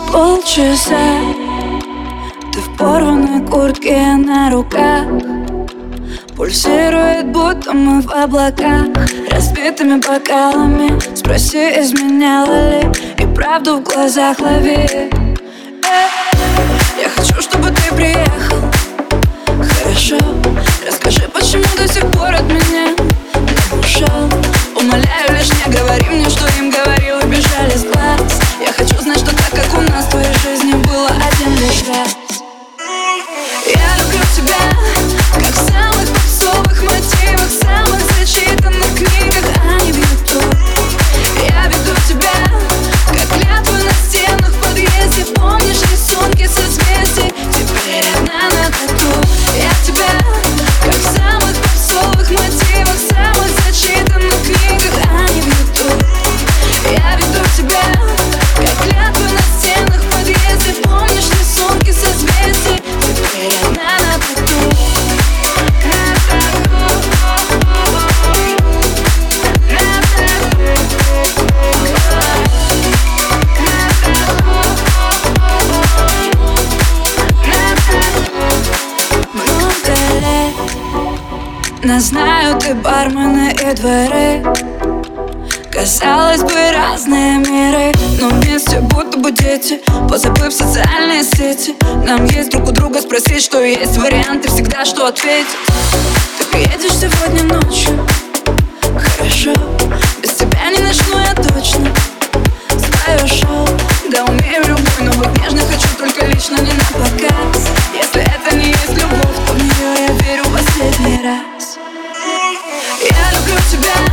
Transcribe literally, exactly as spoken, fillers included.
Полчаса ты в порванной куртке, я на руках. Пульсирует, будто мы в облаках. Разбитыми бокалами спроси, изменяла ли, и правду в глазах лови. Эй, я хочу, чтобы ты приехал. Хорошо, расскажи, почему до сих пор от меня не ушел. Умоляю, лишь не говори мне, что им говорил, и бежали с глаз. Я хочу знать, что так, как у нас в твоей жизни было один лишь раз. Я люблю тебя, как в самых попсовых мотивах, в самых зачитанных книгах, а не в ютуб. Я веду тебя, как клятвы на стенах в подъезде. Помнишь рисунки созвездий? Теперь одна на тату. Я тебя, как в самых попсовых мотивах, в самых зачитанных книгах, а не в ютуб. Я веду тебя, как клятвы на стенах в подъезде. Помнишь рисунки созвездий? Теперь одна на тату. Нас знают и бармены, и дворы. Казалось бы, разные миры, но вместе будто бы дети, позабыв социальные сети. Нам есть друг у друга спросить, что есть варианты, всегда что ответить. Ты приедешь сегодня ночью? Хорошо, без тебя не начну я точно свое шоу. Да, умею любой, но быть нежной хочу только лично, не на показ. Если это не есть любовь, то в нее я верю последний раз. Я люблю тебя,